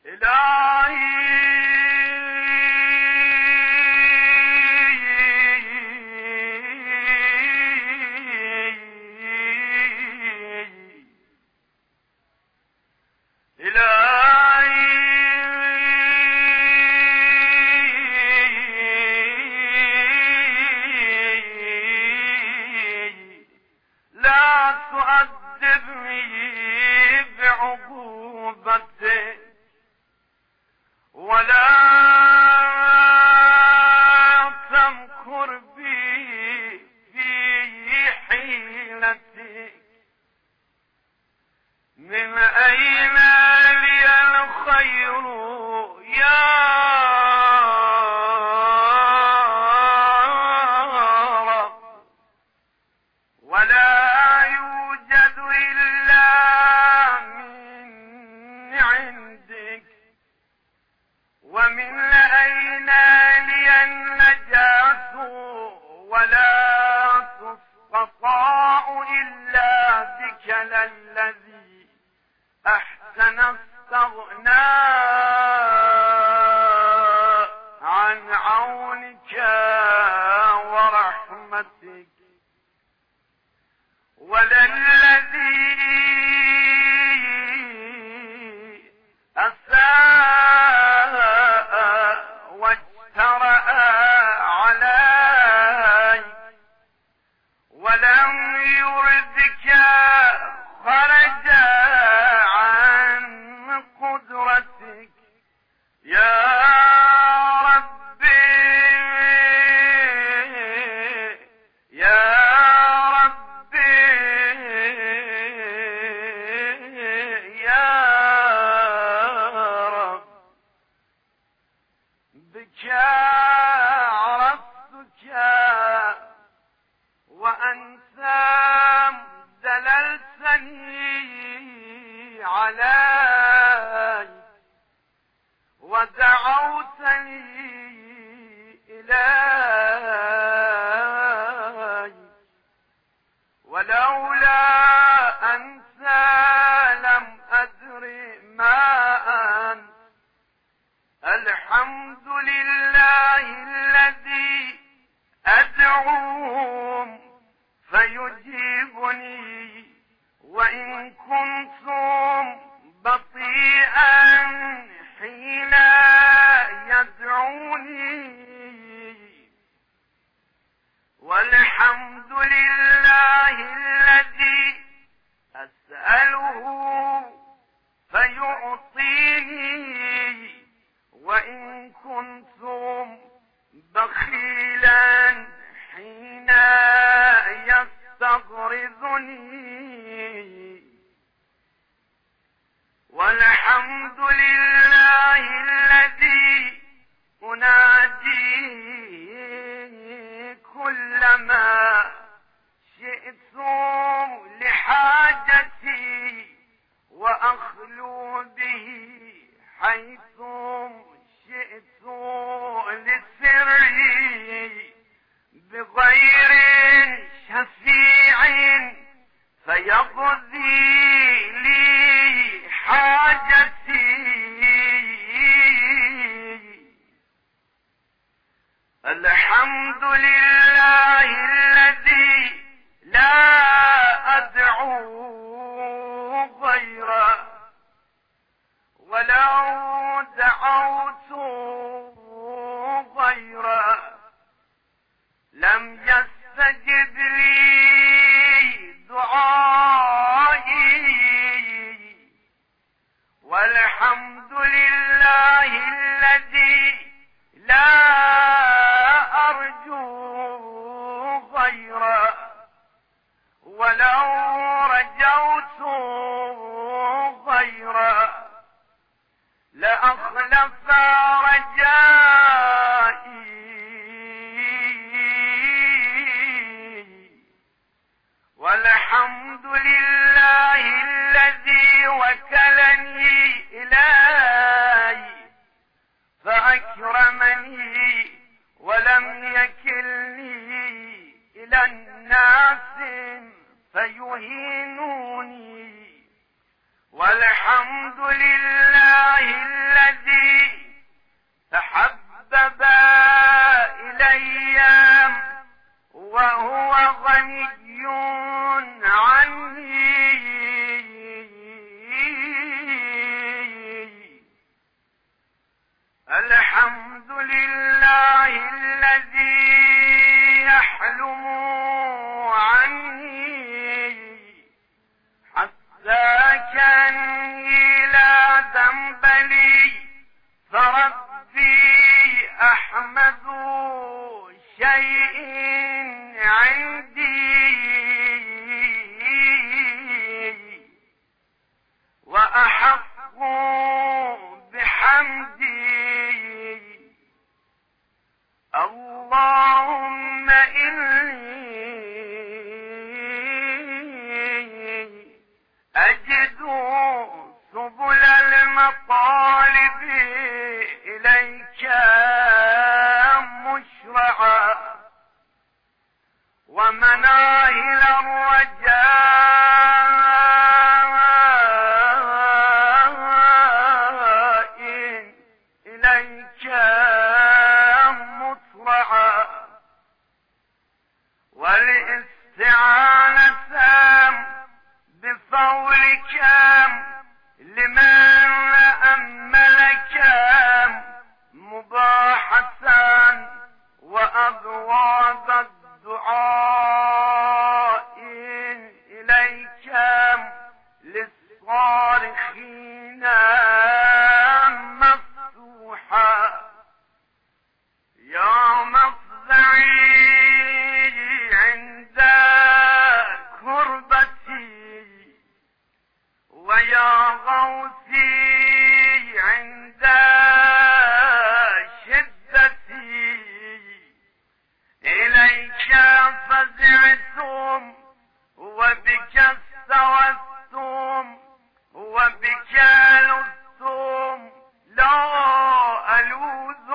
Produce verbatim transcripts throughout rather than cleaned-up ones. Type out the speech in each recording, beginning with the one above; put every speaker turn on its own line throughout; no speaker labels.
والحمد لله حنبلي فربي أحمد شيء عندي وأحق بحمدي. اللهم إني أجد سبل المطالب إليك مشرعا ومناهل الرجاء إليك مطرعا والاستعانة بفضلك لمن أملك مباحثا وأبواب الدعاء إليك للصارخين مفتوحا. يا مفزعي عند كربتي ويا غوثي عند شدتي إليك فزعتم وبك استوتم وبك لذتم لا ألوذ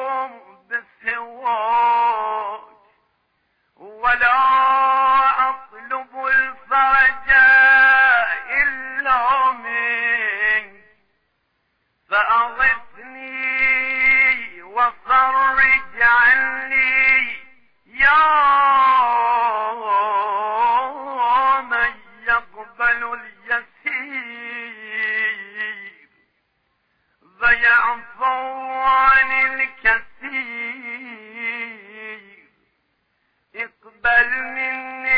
بسواك ولا أطلب الفرج إلا منك فأغثني وفرج عني يا من يقبل اليسير ويعفو عن الكثير. اقبل مني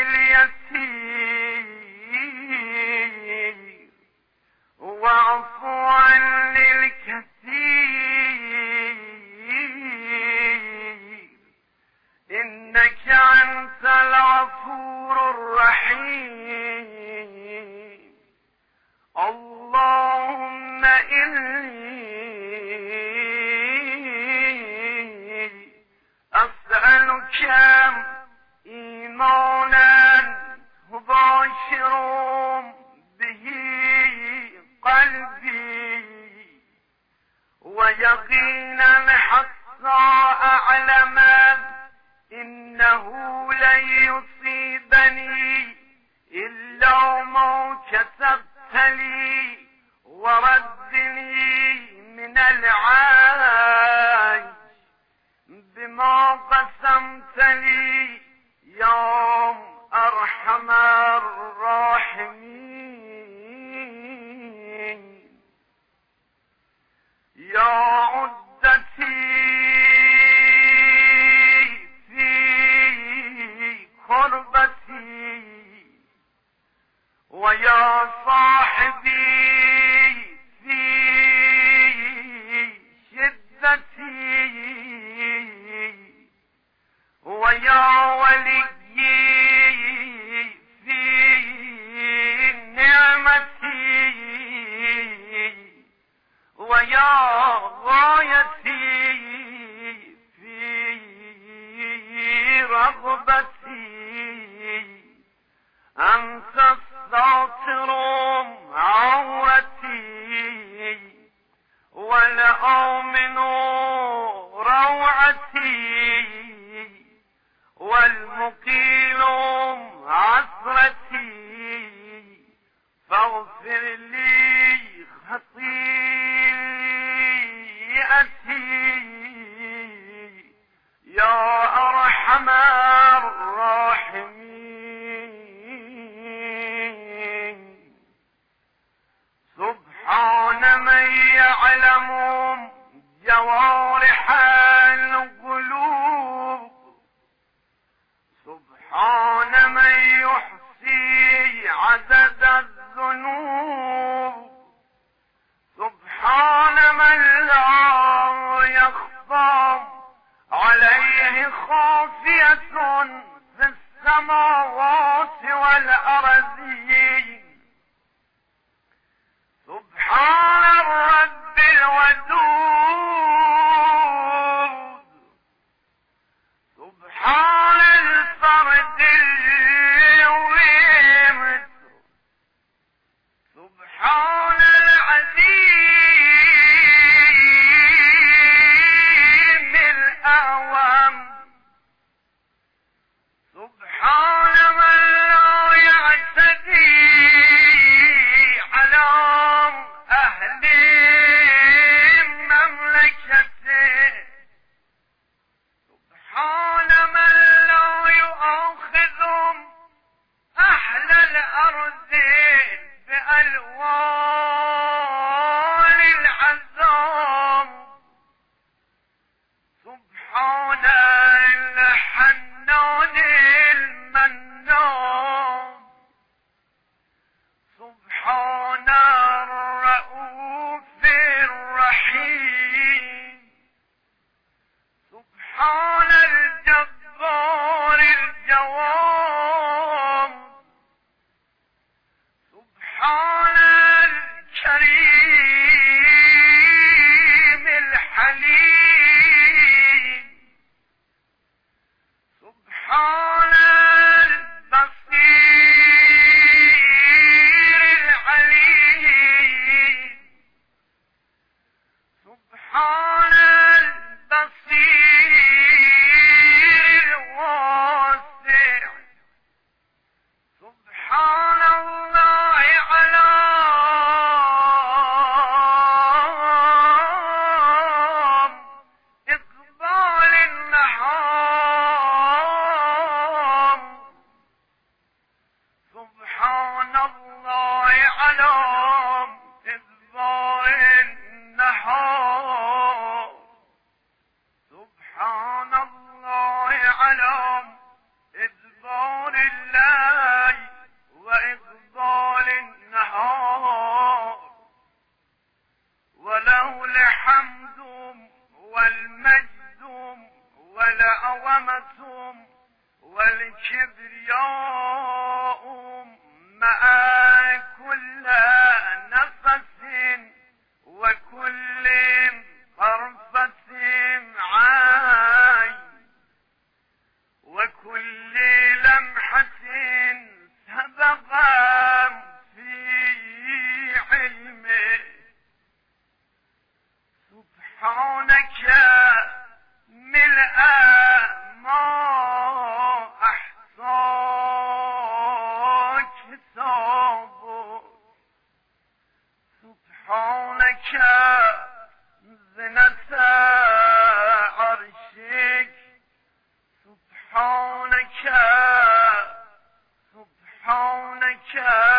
اليسير واعف عني الكثير إنك أنت الغفور الرحيم. اللهم إني أسألك إيمانا مباشر به قلبي ويقينا حتى أعلم إنه لن يصيبني إلا ما كتبت لي وردني من العاج بما قسمت لي يا أرحم الراحمين. يا عدتي في كربتي ويا صاحبي في شدتي ويا وليي في نعمتي ويا غايتي في رغبتي أنت الساتر عورتي والآمن روعتي والمقيل عثرتي فاغفر لي خطيئتي يا أرحم الراحمين. سبحان من يعلم جوارح القلوب سبحان من يحصي عدد الذنوب سبحان له الحمد والمجد والعظمة والكبرياء مع كل نفس وكل طرفة عين وكل لمحة سبق في علمه. سبحانك ملء ما أحصى كتابك. سبحانك زنة عرشك. سبحانك سبحانك